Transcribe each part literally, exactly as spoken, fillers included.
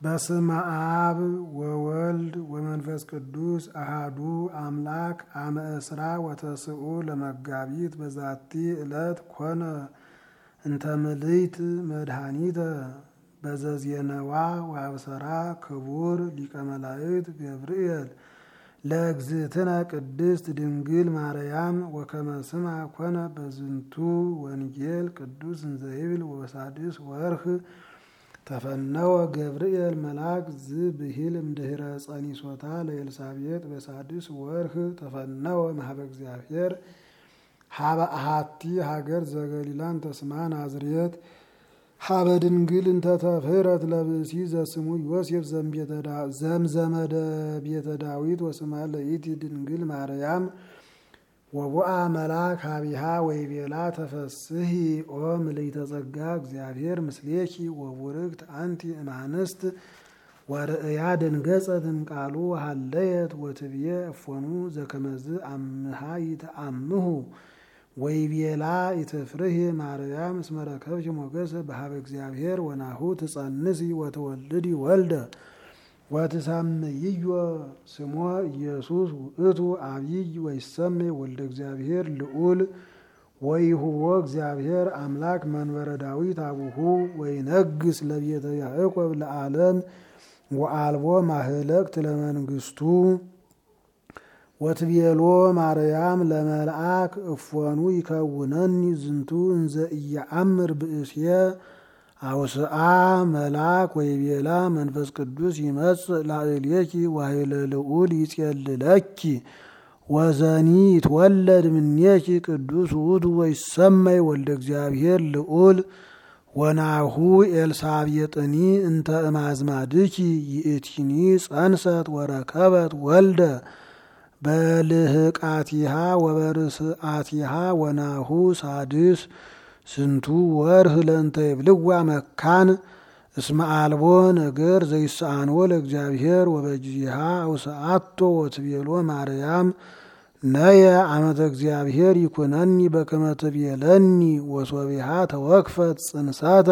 በስመ አብ ወወልድ ወመንፈስ ቅዱስ አሃዱ አምላክ አመ እስራ ወተስዑ ለመጋቢት በዛቲ ዕለት ኮነ እንተ ምልዕት መድኃኒተ በዘዜነዋ ወአብሰራ ክቡር ሊቀ መላእክት ገብርኤል ለእግዝእትነ ቅድስት ድንግል ማርያም ወከመ ስማ ኮነ በዝንቱ ወንጌል ቅዱስ እንዘይብል ወበሳድስ ወርህ ተፈነወ ገብርኤል መልአክ ዝብሂል እምድኅረ ጸኒሶታ ለኤልሳቤጥ በሳድስ ወርህ ተፈነወ ማህበ እግዚአብሔር ሀበ አሐቲ ሀገር ዘገሊላን ተስማ ናዝሬት ሀበ ድንግል እንተ ተፍህረት ለብእሲ ዘስሙ ዮሴፍ ዘምዘመደ ቤተ ዳዊት ወስማ ለኢቲ ድንግል ማርያም ወቡአ መልአክ ሀቢሃ ወይቤላ ተፈስሒ ኦ ምልዕተ ጸጋ እግዚአብሔር ምስሌኪ ወቡርክት አንቲ እማንስት ወርእያ ደንገጸት እምቃሉ ሀለየት ወትብዬ እፎኑ ዘከመዝ አምሃ ይተአምሁ ወይቤላ ይትፍርህ ማርያም እስመ ረከብኪ ሞገሰ በሀበ እግዚአብሔር ወናሁ ትጸንሲ ወትወልዲ ወልደ ወትሰምይዮ ስሞ ኢየሱስ ውእቱ አብይ ወይሰመይ ወልደ እግዚአብሔር ልዑል ወይሁቦ እግዚአብሔር አምላክ መንበረ ዳዊት አቡሁ ወይነግስ ለቤተ ያዕቆብ ለዓለም ወአልቦ ማህለቅት ለመንግስቱ ወትቤሎ ማርያም ለመልአክ እፎኑ ይከውነኒ ዝንቱ እንዘ ኢየአምር ብእስየ አውስአ መልአክ ወይቤላ መንፈስ ቅዱስ ይመጽእ ላዕሌኪ ወኃይለ ልዑል ይጼልለኪ ወዘኒ ይትወለድ እምኔኪ ቅዱስ ውእቱ ወይሰመይ ወልደ እግዚአብሔር ልዑል ወናሁ ኤልሳቤጥኒ እንተ እማዝማድኪ ይእቲኒ ጸንሰት ወረከበት ወልደ በልህቃቲሃ ወበርስአቲሃ ወናሁ ሳድስ ስንቱ ወርህ ለእንተ ይብልዋ መካን እስመ አልቦ ነገር ዘይስአንዎ ለእግዚአብሔር ወበጊዜሃ አውስአቶ ወትቤሎ ማርያም ነየ አመተ እግዚአብሔር ይኩነኒ በከመ ትቤለኒ ወሶቢሃ ተወክፈት ጽንሰተ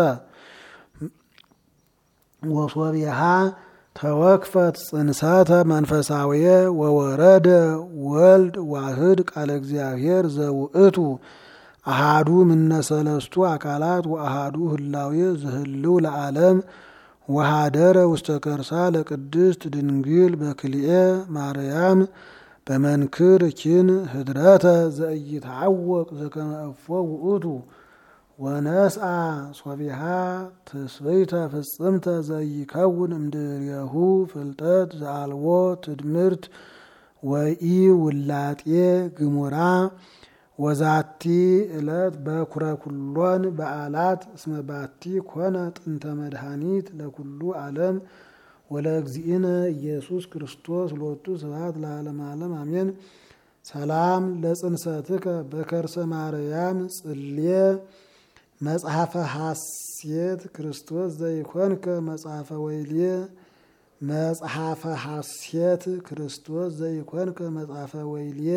ወሶቢሃ ተወክፈት ጽንሰተ መንፈሳዊየ ወወረደ ወልድ ዋህድ ቃለ እግዚአብሔር ዘውእቱ አሃዱ ምነሰለስቱ አካላት ወአሃዱ ህላዌ ዝህልው ለዓለም ወሃደረ ውስተ ከርሳ ለቅድስት ድንግል በክልኤ ማርያም በመንክር ኪን ህድረተ ዘኢይትዐወቅ ዘከመ እፎ ውእቱ ወነስአ ሶቢሃ ትስብእተ ፍጽምተ ዘይከውን እምድሬሁ ፍልጠት ዘአልቦ ትድምርት ወኢ ውላጤ ግሙራ ወዛቲ ዕለት በኩረ ኩሎን በዓላት እስመ ባቲ ኮነ ጥንተ መድኃኒት ለኩሉ ዓለም ወለእግዚእነ ኢየሱስ ክርስቶስ ሎቱ ስብሐት ለዓለመ ዓለም አሜን። ሰላም ለጽንሰትከ በከርሰ ማርያም ጽልየ መጽሐፈ ሐሴት ክርስቶስ ዘይኮንከ መጽሐፈ ወይልየ መጽሐፈ ሐሴት ክርስቶስ ዘይኮንከ መጽሐፈ ወይልየ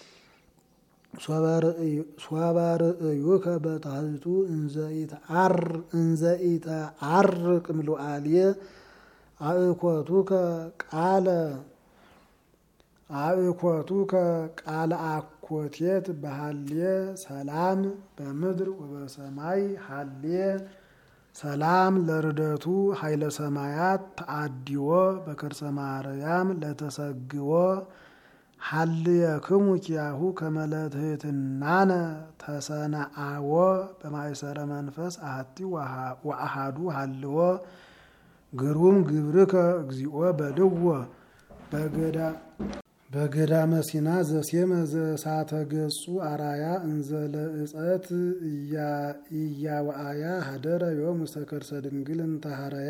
ሶበርእዩከ በታሕቱ እንዘ ኢተዐርቅ እምሉዓልየ አእኮቱከ ቃለ አእኮቱከ ቃለ አኮቴት በሃልየ ሰላም በምድር ወበሰማይ ሃልየ ሰላም ለርደቱ ኃይለ ሰማያት ተአድዮ በከርሰ ማርያም ለተሰግዎ ሀልየክሙ ኪያሁ ከመለትህትናነ ተሰነአዎ በማእሰረ መንፈስ አሐቲ ወአሃዱ ሀልዎ ግሩም ግብርከ እግዚኦ በልዎ በገዳመ ሲና ዘሴመ ዘሳተ ገጹ አራያ እንዘ ለዕፀት እያወአያ ሀደረ ዮም ውስተ ከርሰ ድንግል እንተ ሀረያ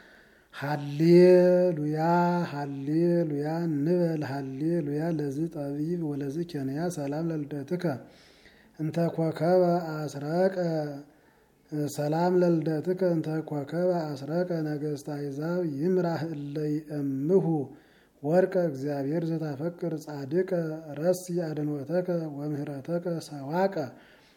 ሃሌሉያ ሃሌሉያ ንበል ሃሌሉያ ለዝ ጠቢብ ወለዝ ኬንያ ሰላም ለልደትከ እንተ ኮከበ አስረቀ ሰላም ለልደትከ እንተ ኮከበ አስረቀ ነገሥተ አሕዛብ ይምራህ እለ ይእምሁ ወርቀ እግዚአብሔር ዘታፈቅር ጻድቀ ረሲ አድንወተከ ወምህረተከ ሰዋቀ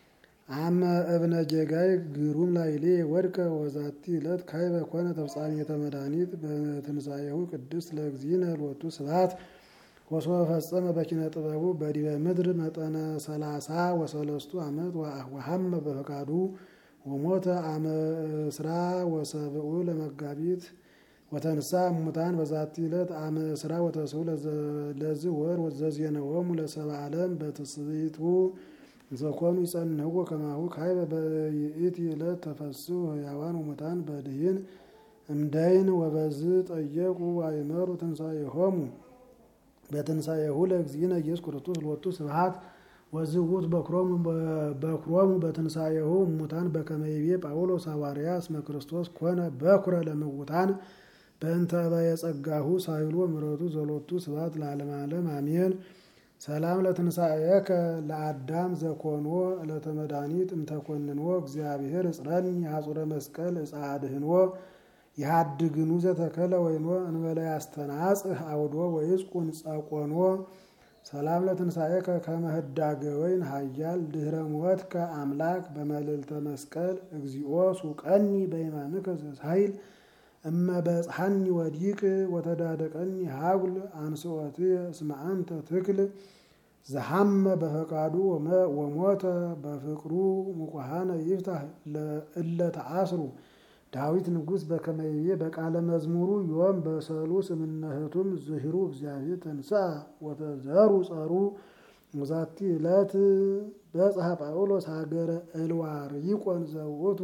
አመ እብነ ጌጋይ ግሩም ላይሌ ወድቀ ወዛቲ ዕለት ካይበ ኮነ ተፍጻሜተ መድኃኒት በትንሣኤሁ ቅድስት ለእግዚእነ ሎቱ ስብሐት ወሶበ ፈጸመ በኪነ ጥበቡ በዲበ ምድር መጠነ ሰላሳ ወሰለስቱ ዓመት ወሐመ በፈቃዱ ወሞተ አመ እስራ ወሰብኡ ለመጋቢት ወተንሳ እሙታን በዛቲ ዕለት አመ እስራ ወተስዑ ለዝ ወር ወዘዜነዎሙ ለሰብአ ዓለም በትስብእቱ ዘኮኑ ይጸንዕዎ ከማሁ ካይበ በይእቲ ዕለት ተፈስሑ ሕያዋን ወሙታን በድኂን እምደይን ወበዝ ጠየቁ ወአእመሩ ትንሣኤሆሙ በትንሣኤሁ ለእግዚእነ ኢየሱስ ክርስቶስ ሎቱ ስብሐት ወዝውቱ በኩሮሙ በኩሮሙ በትንሣኤሁ እሙታን በከመ ይቤ ጳውሎስ ሐዋርያ እስመ ክርስቶስ ኮነ በኩረ ለምውታን በእንተ በየጸጋሁ ሳይሉ ምሕረቱ ዘሎቱ ስብሐት ለዓለመ ዓለም አሜን። ሰላም ለትንሣኤከ ለአዳም ዘኮኖ ዕለተ መድኃኒት እምተኮንኖ እግዚአብሔር እጽረኒ ሐጹረ መስቀል ዕፀ አድኅኖ የሃድግኑ ዘተከለ ወይኖ እንበለ ያስተናጽህ አውዶ ወይጽቁን ጸቆኖ ሰላም ለትንሣኤከ ከመ ህዳገ ወይን ኃያል ድኅረ ሞትከ አምላክ በመልዕልተ መስቀል እግዚኦ ሱቀኒ በየማንከ ዘሳይል እመ በጽሐኒ ወዲቅ ወተዳደቀኒ ሀጉል አንስኦትየ እስመ አንተ ትክል ዘሐመ በፈቃዱ ወሞተ በፍቅሩ ሙቁሃነ ይፍታህ እለ ተአስሩ ዳዊት ንጉሥ በከመ ይቤ በቃለ መዝሙሩ ዮም በሰሉስ እምነህቱም ዝሂሩ እግዚአብሔር ተንሥአ ወተዘሩ ጸሩ ወዛቲ ዕለት በጽሐ ጳውሎስ ሀገረ እልዋርይቆን ዘውእቱ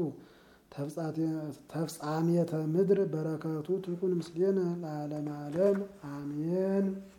ተፍጻሜተ ምድር በረከቱ ትኩን ምስሌነ ለዓለመ ዓለም አሜን።